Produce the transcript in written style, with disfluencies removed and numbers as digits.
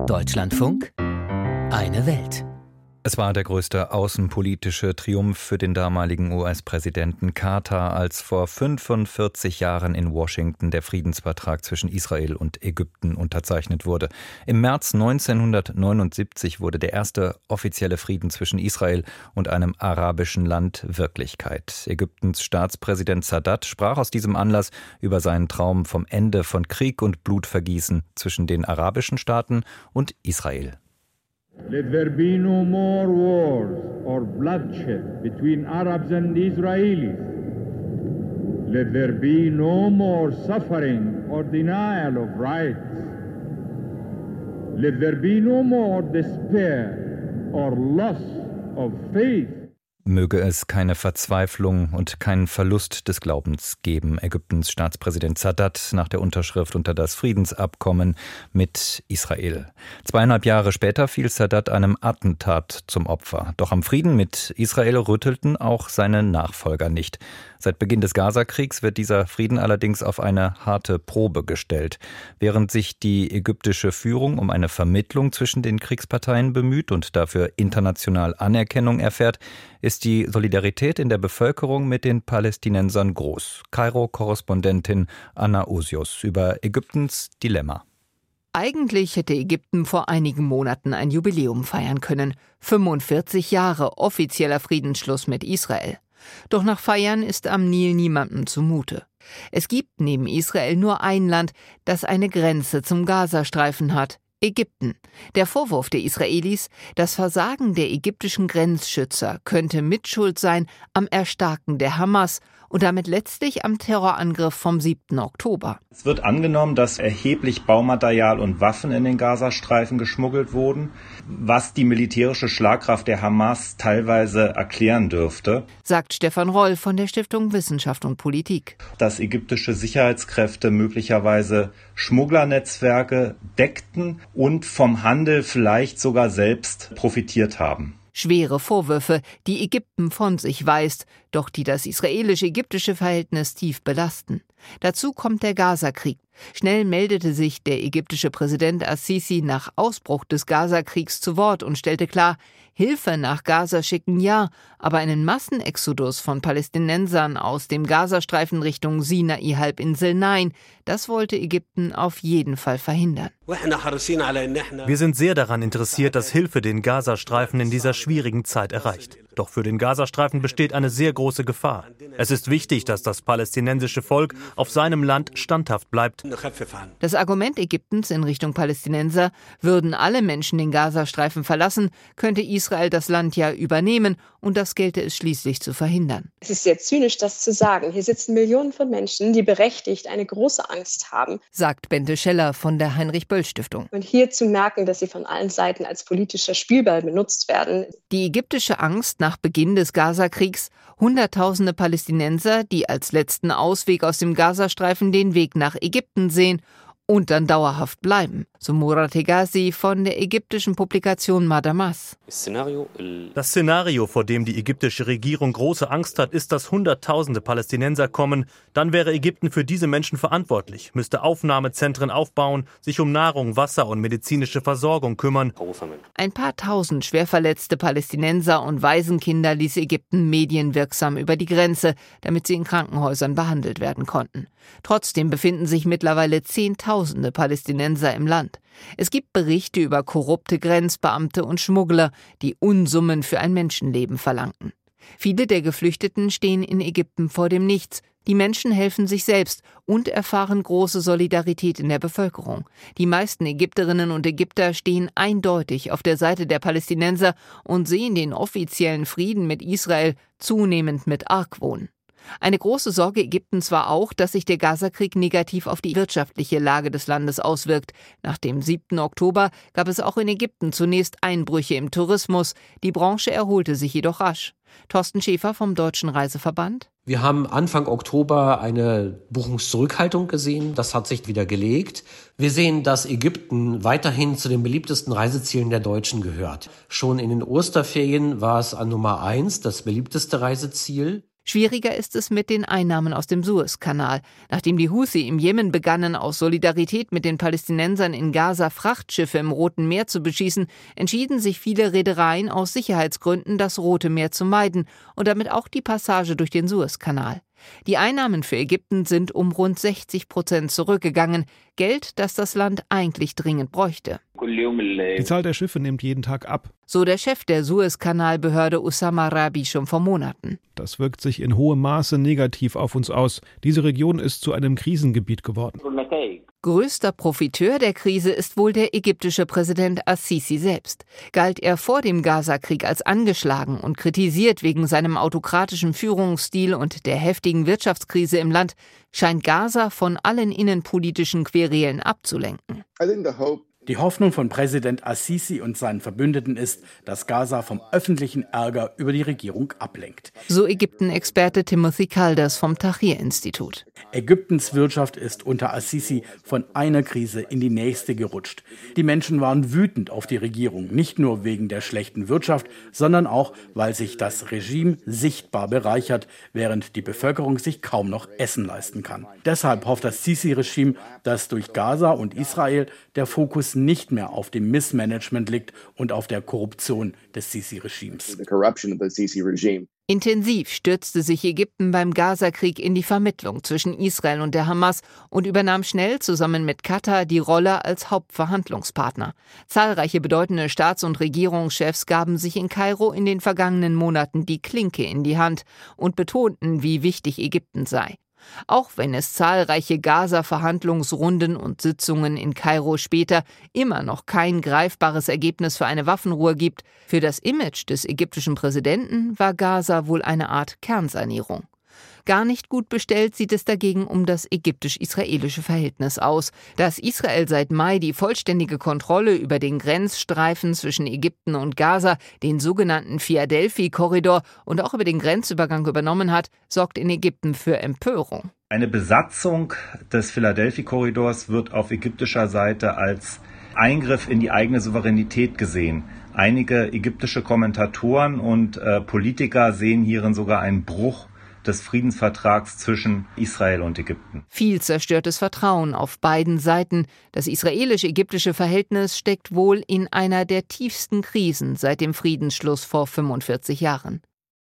Deutschlandfunk, eine Welt. Es war der größte außenpolitische Triumph für den damaligen US-Präsidenten Carter, als vor 45 Jahren in Washington der Friedensvertrag zwischen Israel und Ägypten unterzeichnet wurde. Im März 1979 wurde der erste offizielle Frieden zwischen Israel und einem arabischen Land Wirklichkeit. Ägyptens Staatspräsident Sadat sprach aus diesem Anlass über seinen Traum vom Ende von Krieg und Blutvergießen zwischen den arabischen Staaten und Israel. Let there be no more wars or bloodshed between Arabs and Israelis. Let there be no more suffering or denial of rights. Let there be no more despair or loss of faith. Möge es keine Verzweiflung und keinen Verlust des Glaubens geben. Ägyptens Staatspräsident Sadat nach der Unterschrift unter das Friedensabkommen mit Israel. 2,5 Jahre später fiel Sadat einem Attentat zum Opfer. Doch am Frieden mit Israel rüttelten auch seine Nachfolger nicht. Seit Beginn des Gazakriegs wird dieser Frieden allerdings auf eine harte Probe gestellt. Während sich die ägyptische Führung um eine Vermittlung zwischen den Kriegsparteien bemüht und dafür international Anerkennung erfährt, ist die Solidarität in der Bevölkerung mit den Palästinensern groß. Kairo-Korrespondentin Anna Osius über Ägyptens Dilemma. Eigentlich hätte Ägypten vor einigen Monaten ein Jubiläum feiern können. 45 Jahre offizieller Friedensschluss mit Israel. Doch nach Feiern ist am Nil niemandem zumute. Es gibt neben Israel nur ein Land, das eine Grenze zum Gazastreifen hat: Ägypten. Der Vorwurf der Israelis, das Versagen der ägyptischen Grenzschützer könnte Mitschuld sein am Erstarken der Hamas und damit letztlich am Terrorangriff vom 7. Oktober. Es wird angenommen, dass erheblich Baumaterial und Waffen in den Gazastreifen geschmuggelt wurden, was die militärische Schlagkraft der Hamas teilweise erklären dürfte, sagt Stefan Roll von der Stiftung Wissenschaft und Politik. Dass ägyptische Sicherheitskräfte möglicherweise Schmugglernetzwerke deckten und vom Handel vielleicht sogar selbst profitiert haben. Schwere Vorwürfe, die Ägypten von sich weist, doch die das israelisch-ägyptische Verhältnis tief belasten. Dazu kommt der Gazakrieg. Schnell meldete sich der ägyptische Präsident Al-Sisi nach Ausbruch des Gazakriegs zu Wort und stellte klar, Hilfe nach Gaza schicken ja, aber einen Massenexodus von Palästinensern aus dem Gazastreifen Richtung Sinai-Halbinsel nein, das wollte Ägypten auf jeden Fall verhindern. Wir sind sehr daran interessiert, dass Hilfe den Gazastreifen in dieser schwierigen Zeit erreicht. Doch für den Gazastreifen besteht eine sehr große Gefahr. Es ist wichtig, dass das palästinensische Volk auf seinem Land standhaft bleibt. Das Argument Ägyptens in Richtung Palästinenser, würden alle Menschen den Gazastreifen verlassen, könnte Israel das Land ja übernehmen und das gelte es schließlich zu verhindern. Es ist sehr zynisch, das zu sagen. Hier sitzen Millionen von Menschen, die berechtigt eine große Angst haben, sagt Bente Scheller von der Heinrich-Böll-Stiftung. Und hier zu merken, dass sie von allen Seiten als politischer Spielball benutzt werden. Die ägyptische Angst nach Beginn des Gazakriegs, Hunderttausende Palästinenser, die als letzten Ausweg aus dem Gazastreifen den Weg nach Ägypten sehen und dann dauerhaft bleiben, so Murat Hegazi von der ägyptischen Publikation Madamas. Das Szenario, vor dem die ägyptische Regierung große Angst hat, ist, dass Hunderttausende Palästinenser kommen. Dann wäre Ägypten für diese Menschen verantwortlich, müsste Aufnahmezentren aufbauen, sich um Nahrung, Wasser und medizinische Versorgung kümmern. Ein paar tausend schwerverletzte Palästinenser und Waisenkinder ließ Ägypten medienwirksam über die Grenze, damit sie in Krankenhäusern behandelt werden konnten. Trotzdem befinden sich mittlerweile Zehntausende Palästinenser im Land. Es gibt Berichte über korrupte Grenzbeamte und Schmuggler, die Unsummen für ein Menschenleben verlangten. Viele der Geflüchteten stehen in Ägypten vor dem Nichts. Die Menschen helfen sich selbst und erfahren große Solidarität in der Bevölkerung. Die meisten Ägypterinnen und Ägypter stehen eindeutig auf der Seite der Palästinenser und sehen den offiziellen Frieden mit Israel zunehmend mit Argwohn. Eine große Sorge Ägyptens war auch, dass sich der Gazakrieg negativ auf die wirtschaftliche Lage des Landes auswirkt. Nach dem 7. Oktober gab es auch in Ägypten zunächst Einbrüche im Tourismus. Die Branche erholte sich jedoch rasch. Thorsten Schäfer vom Deutschen Reiseverband. Wir haben Anfang Oktober eine Buchungszurückhaltung gesehen. Das hat sich wieder gelegt. Wir sehen, dass Ägypten weiterhin zu den beliebtesten Reisezielen der Deutschen gehört. Schon in den Osterferien war es an Nummer 1 das beliebteste Reiseziel. Schwieriger ist es mit den Einnahmen aus dem Suezkanal. Nachdem die Houthi im Jemen begannen, aus Solidarität mit den Palästinensern in Gaza Frachtschiffe im Roten Meer zu beschießen, entschieden sich viele Reedereien aus Sicherheitsgründen, das Rote Meer zu meiden und damit auch die Passage durch den Suezkanal. Die Einnahmen für Ägypten sind um rund 60% zurückgegangen. Geld, das das Land eigentlich dringend bräuchte. Die Zahl der Schiffe nimmt jeden Tag ab. So der Chef der Suezkanalbehörde Ussama Rabi schon vor Monaten. Das wirkt sich in hohem Maße negativ auf uns aus. Diese Region ist zu einem Krisengebiet geworden. Größter Profiteur der Krise ist wohl der ägyptische Präsident Al-Sisi selbst. Galt er vor dem Gaza-Krieg als angeschlagen und kritisiert wegen seinem autokratischen Führungsstil und der heftigen Wirtschaftskrise im Land, scheint Gaza von allen innenpolitischen Querelen abzulenken. Die Hoffnung von Präsident Al-Sisi und seinen Verbündeten ist, dass Gaza vom öffentlichen Ärger über die Regierung ablenkt. So Ägypten-Experte Timothy Kalders vom Tahrir-Institut. Ägyptens Wirtschaft ist unter Al-Sisi von einer Krise in die nächste gerutscht. Die Menschen waren wütend auf die Regierung, nicht nur wegen der schlechten Wirtschaft, sondern auch, weil sich das Regime sichtbar bereichert, während die Bevölkerung sich kaum noch Essen leisten kann. Deshalb hofft das Sisi-Regime, dass durch Gaza und Israel der Fokus nicht mehr auf dem Missmanagement liegt und auf der Korruption des Sisi-Regimes. Intensiv stürzte sich Ägypten beim Gaza-Krieg in die Vermittlung zwischen Israel und der Hamas und übernahm schnell zusammen mit Katar die Rolle als Hauptverhandlungspartner. Zahlreiche bedeutende Staats- und Regierungschefs gaben sich in Kairo in den vergangenen Monaten die Klinke in die Hand und betonten, wie wichtig Ägypten sei. Auch wenn es zahlreiche Gaza-Verhandlungsrunden und Sitzungen in Kairo später immer noch kein greifbares Ergebnis für eine Waffenruhe gibt, für das Image des ägyptischen Präsidenten war Gaza wohl eine Art Kernsanierung. Gar nicht gut bestellt sieht es dagegen um das ägyptisch-israelische Verhältnis aus. Dass Israel seit Mai die vollständige Kontrolle über den Grenzstreifen zwischen Ägypten und Gaza, den sogenannten Philadelphia-Korridor und auch über den Grenzübergang übernommen hat, sorgt in Ägypten für Empörung. Eine Besatzung des Philadelphia-Korridors wird auf ägyptischer Seite als Eingriff in die eigene Souveränität gesehen. Einige ägyptische Kommentatoren und Politiker sehen hierin sogar einen Bruch des Friedensvertrags zwischen Israel und Ägypten. Viel zerstörtes Vertrauen auf beiden Seiten. Das israelisch-ägyptische Verhältnis steckt wohl in einer der tiefsten Krisen seit dem Friedensschluss vor 45 Jahren.